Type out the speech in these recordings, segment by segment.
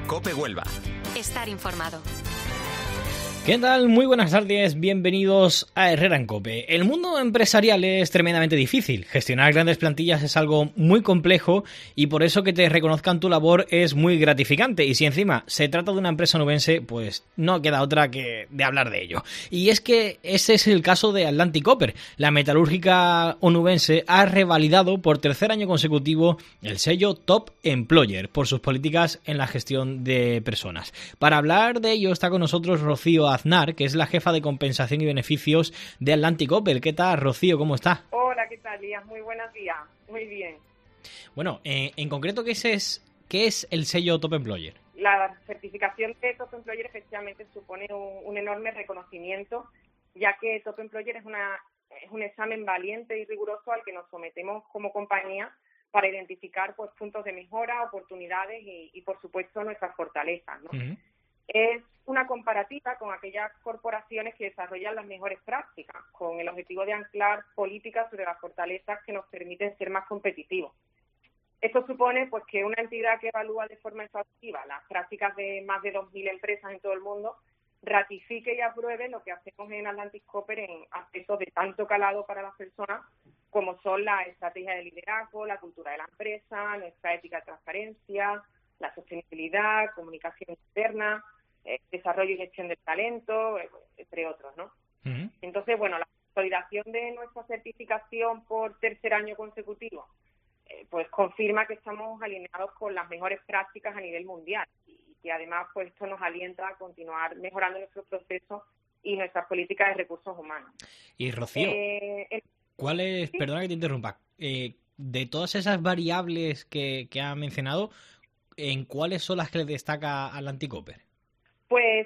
COPE Huelva. Estar informado. ¿Qué tal? Muy buenas tardes, bienvenidos a Herrera en COPE. El mundo empresarial es tremendamente difícil. Gestionar grandes plantillas es algo muy complejo y por eso que te reconozcan tu labor es muy gratificante. Y si encima se trata de una empresa onubense, pues no queda otra que de hablar de ello. Y es que ese es el caso de Atlantic Copper. La metalúrgica onubense ha revalidado por tercer año consecutivo el sello Top Employer por sus políticas en la gestión de personas. Para hablar de ello está con nosotros Rocío Aznar, que es la jefa de compensación y beneficios de Atlantic Copper. ¿Qué tal, Rocío? ¿Cómo está? Hola, ¿qué tal, Lías? Muy buenos días. Muy bien. Bueno, en concreto, ¿qué es el sello Top Employer? La certificación de Top Employer efectivamente supone un enorme reconocimiento, ya que Top Employer es un examen valiente y riguroso al que nos sometemos como compañía para identificar pues puntos de mejora, oportunidades y por supuesto, nuestras fortalezas, ¿no? Uh-huh. Es una comparativa con aquellas corporaciones que desarrollan las mejores prácticas, con el objetivo de anclar políticas sobre las fortalezas que nos permiten ser más competitivos. Esto supone pues que una entidad que evalúa de forma exhaustiva las prácticas de más de 2.000 empresas en todo el mundo ratifique y apruebe lo que hacemos en Atlantic Copper en aspectos de tanto calado para las personas como son la estrategia de liderazgo, la cultura de la empresa, nuestra ética de transparencia, la sostenibilidad, comunicación interna, desarrollo y gestión del talento, entre otros, ¿no? Uh-huh. Entonces, bueno, la consolidación de nuestra certificación por tercer año consecutivo pues confirma que estamos alineados con las mejores prácticas a nivel mundial y que además pues esto nos alienta a continuar mejorando nuestros procesos y nuestras políticas de recursos humanos. Y Rocío, ¿cuál es, ¿sí? Perdona que te interrumpa, de todas esas variables que ha mencionado, ¿en cuáles son las que le destaca Atlantic Copper? Pues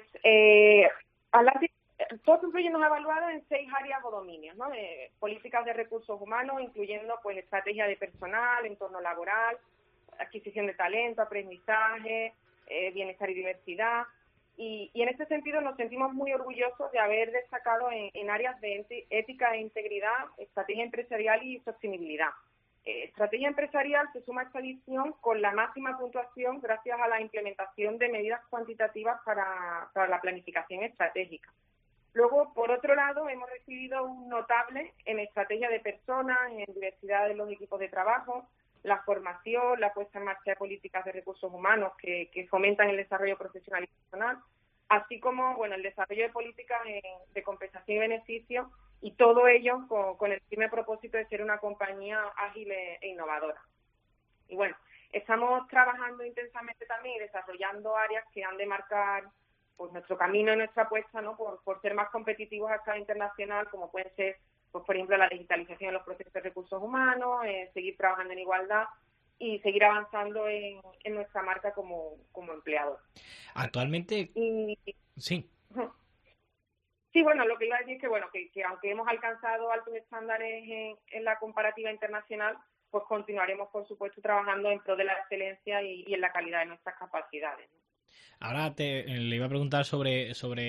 Top Employer nos ha evaluado en 6 áreas o dominios, ¿no? Políticas de recursos humanos, incluyendo pues estrategia de personal, entorno laboral, adquisición de talento, aprendizaje, bienestar y diversidad. Y en este sentido nos sentimos muy orgullosos de haber destacado en áreas de ética e integridad, estrategia empresarial y sostenibilidad. Estrategia empresarial se suma a esta edición con la máxima puntuación gracias a la implementación de medidas cuantitativas para la planificación estratégica. Luego, por otro lado, hemos recibido un notable en estrategia de personas, en diversidad de los equipos de trabajo, la formación, la puesta en marcha de políticas de recursos humanos que fomentan el desarrollo profesional y personal, así como bueno el desarrollo de políticas de compensación y beneficio, y todo ello con el firme propósito de ser una compañía ágil e innovadora. Y bueno, estamos trabajando intensamente también y desarrollando áreas que han de marcar pues nuestro camino y nuestra apuesta, ¿no? por ser más competitivos a escala internacional, como pueden ser, pues por ejemplo, la digitalización de los procesos de recursos humanos, seguir trabajando en igualdad y seguir avanzando en nuestra marca como empleador. Actualmente, sí. Sí, bueno, lo que iba a decir es que aunque hemos alcanzado altos estándares en la comparativa internacional, pues continuaremos, por supuesto, trabajando en pro de la excelencia y en la calidad de nuestras capacidades, ¿no? Ahora le iba a preguntar sobre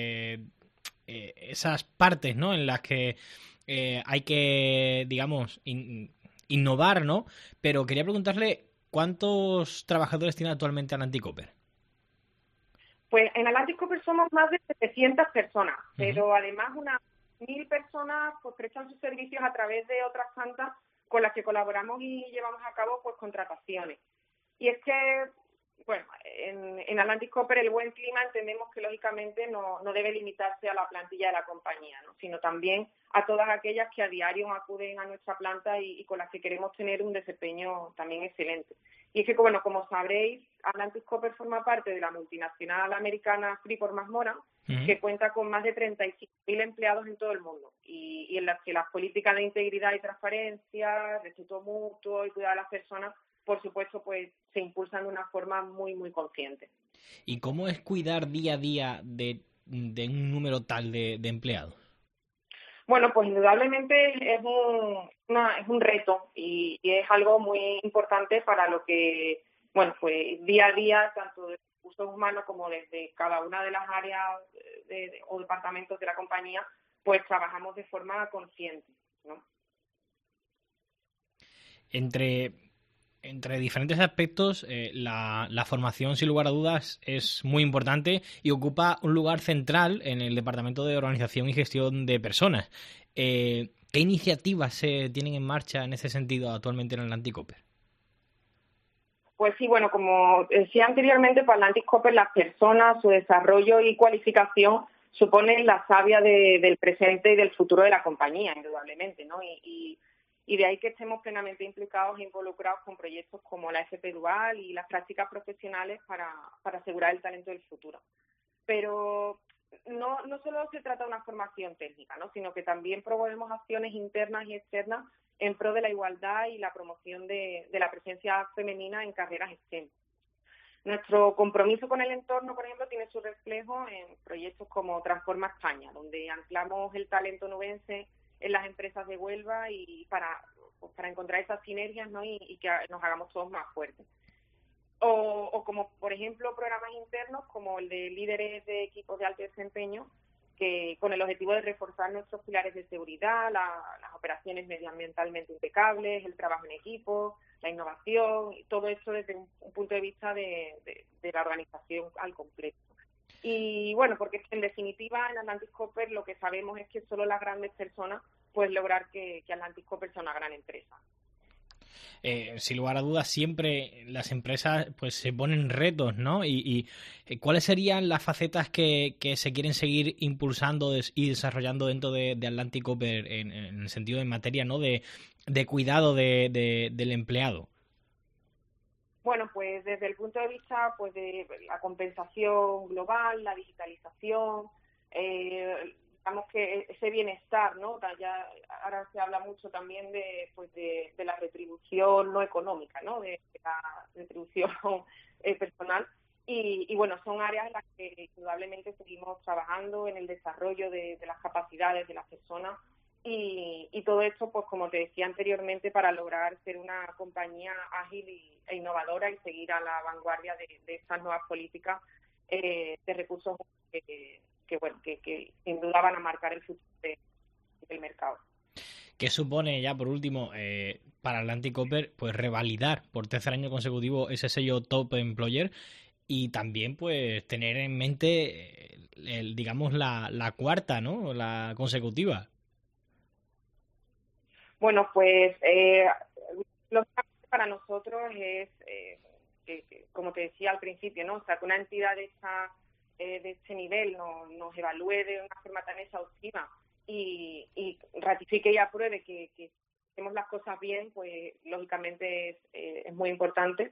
esas partes, ¿no? En las que hay que, digamos, innovar, ¿no? Pero quería preguntarle ¿cuántos trabajadores tiene actualmente Atlantic Copper? Pues en Atlantic Copper somos más de 700 personas, pero además unas 1.000 personas pues prestan sus servicios a través de otras tantas con las que colaboramos y llevamos a cabo pues contrataciones. Y es que bueno, en Atlantic Copper el buen clima entendemos que lógicamente no debe limitarse a la plantilla de la compañía, ¿no? Sino también a todas aquellas que a diario acuden a nuestra planta y con las que queremos tener un desempeño también excelente. Y es que, bueno, como sabréis, Atlantic Copper forma parte de la multinacional americana Freeport-McMoRan, que cuenta con más de 35.000 empleados en todo el mundo y en las que las políticas de integridad y transparencia, respeto mutuo y cuidado de las personas, por supuesto, pues se impulsan de una forma muy, muy consciente. ¿Y cómo es cuidar día a día de un número tal de empleados? Bueno, pues indudablemente es un reto y es algo muy importante para lo que, bueno, pues día a día, tanto de recursos humanos como desde cada una de las áreas o departamentos de la compañía, pues trabajamos de forma consciente, ¿no? Entre entre diferentes aspectos, la formación, sin lugar a dudas, es muy importante y ocupa un lugar central en el Departamento de Organización y Gestión de Personas. ¿Qué iniciativas se tienen en marcha en ese sentido actualmente en Atlantic Copper? Pues sí, bueno, como decía anteriormente, para Atlantic Copper las personas, su desarrollo y cualificación suponen la savia del presente y del futuro de la compañía, indudablemente, ¿no? Y de ahí que estemos plenamente implicados e involucrados con proyectos como la FP Dual y las prácticas profesionales para asegurar el talento del futuro. Pero no solo se trata de una formación técnica, ¿no? Sino que también promovemos acciones internas y externas en pro de la igualdad y la promoción de la presencia femenina en carreras STEM. Nuestro compromiso con el entorno, por ejemplo, tiene su reflejo en proyectos como Transforma España, donde anclamos el talento nubense en las empresas de Huelva y para encontrar esas sinergias, ¿no? y que nos hagamos todos más fuertes. O como, por ejemplo, programas internos como el de líderes de equipos de alto desempeño, que con el objetivo de reforzar nuestros pilares de seguridad, las operaciones medioambientalmente impecables, el trabajo en equipo, la innovación, y todo esto desde un punto de vista de la organización al completo. Y bueno, porque en definitiva en Atlantic Copper lo que sabemos es que solo las grandes personas pueden lograr que Atlantic Copper sea una gran empresa. Sin lugar a dudas, siempre las empresas pues se ponen retos, ¿no? Y ¿cuáles serían las facetas que se quieren seguir impulsando y desarrollando dentro de Atlantic Copper en el sentido de materia, ¿no? De cuidado del empleado? Bueno, pues desde el punto de vista pues de la compensación global, la digitalización, digamos que ese bienestar, ¿no? Ya ahora se habla mucho también de la retribución no económica, ¿no? De la retribución personal y bueno, son áreas en las que indudablemente seguimos trabajando en el desarrollo de las capacidades de las personas y todo esto, pues como te decía anteriormente, para lograr ser una compañía ágil e innovadora y seguir a la vanguardia de estas nuevas políticas de recursos que sin duda van a marcar el futuro del mercado. ¿Qué supone ya por último para Atlantic Copper pues revalidar por tercer año consecutivo ese sello Top Employer y también pues tener en mente digamos la cuarta, ¿no? La consecutiva? Bueno, pues lo que para nosotros es que, como te decía al principio, ¿no? O sea, que una entidad de este nivel nos evalúe de una forma tan exhaustiva y ratifique y apruebe que hacemos las cosas bien, pues lógicamente es muy importante.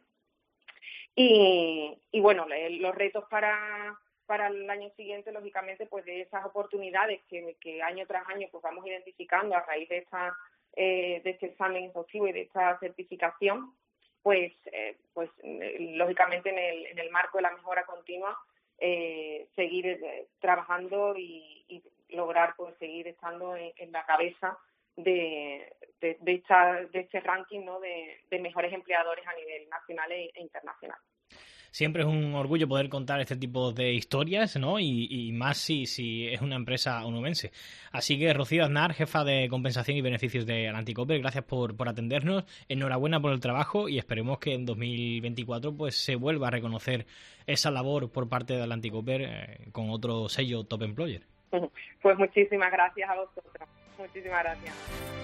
Y bueno, los retos para el año siguiente, lógicamente, pues de esas oportunidades que año tras año pues vamos identificando a raíz de este examen exhaustivo y de esta certificación, pues lógicamente en el marco de la mejora continua, seguir trabajando y lograr pues seguir estando en la cabeza de este ranking, ¿no? de mejores empleadores a nivel nacional e internacional. Siempre es un orgullo poder contar este tipo de historias, ¿no? Y más si es una empresa onubense. Así que Rocío Aznar, jefa de compensación y beneficios de Atlantic Copper, gracias por atendernos. Enhorabuena por el trabajo y esperemos que en 2024 pues se vuelva a reconocer esa labor por parte de Atlantic Copper con otro sello Top Employer. Pues muchísimas gracias a vosotros. Muchísimas gracias.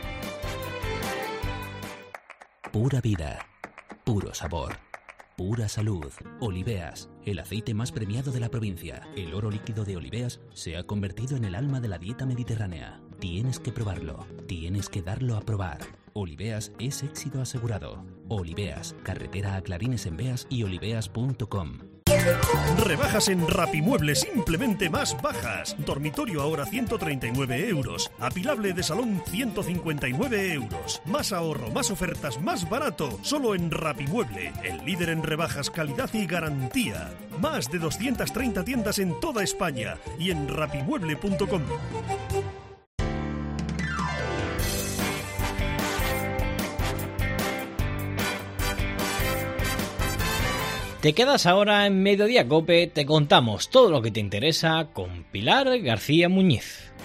Pura vida, puro sabor. Pura salud. Oliveas, el aceite más premiado de la provincia. El oro líquido de Oliveas se ha convertido en el alma de la dieta mediterránea. Tienes que probarlo. Tienes que darlo a probar. Oliveas es éxito asegurado. Oliveas, carretera a Clarines en Beas y oliveas.com. Rebajas en Rapimueble, simplemente más bajas. Dormitorio ahora 139 euros. Apilable de salón 159 euros. Más ahorro, más ofertas, más barato. Solo en Rapimueble, el líder en rebajas, calidad y garantía. Más de 230 tiendas en toda España y en rapimueble.com. Te quedas ahora en Mediodía Cope, te contamos todo lo que te interesa con Pilar García Muñiz.